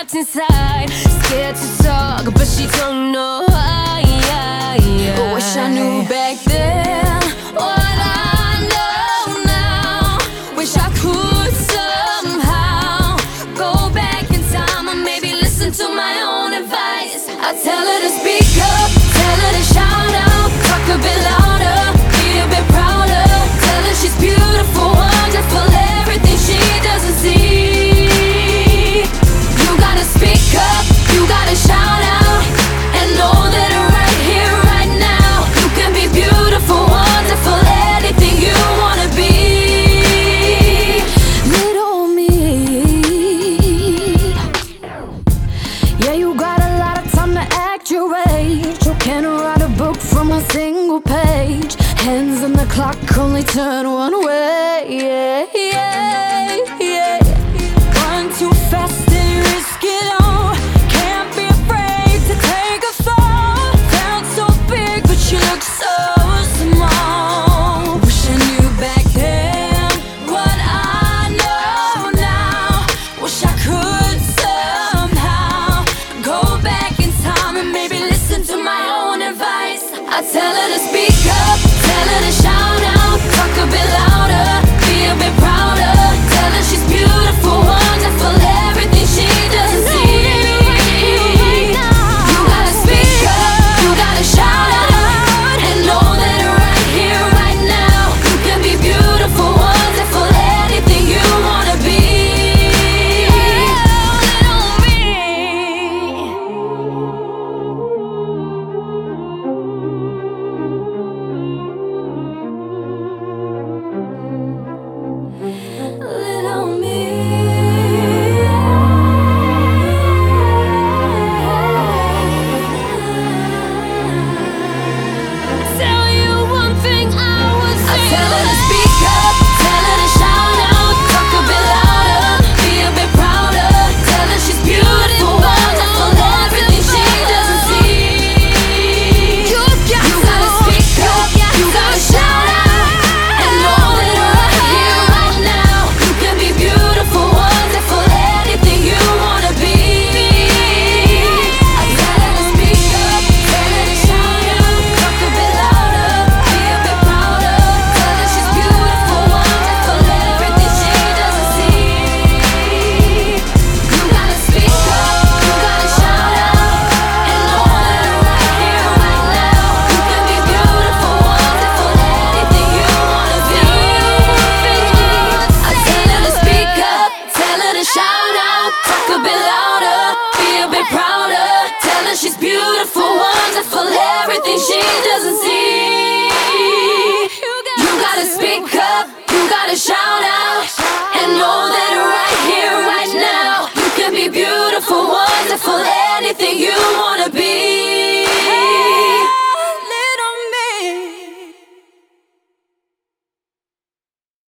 locked inside, scared to talk, but she don't know. Wish I knew back then what I know now. Wish I could somehow go back in time and maybe listen to my own advice. I tell her to speak up, tell her to shout out, talk a bit louder, be a bit prouder. Tell her she's beautiful, wonderful, everything she doesn't see. You gotta speak up, you gotta shout out, and know that right here, right now, you can be beautiful, wonderful, anything you wanna be. Little me. Yeah, you got a lot of time to act your age. You can't write a book from a single page. Hands on the clock, only turn one way.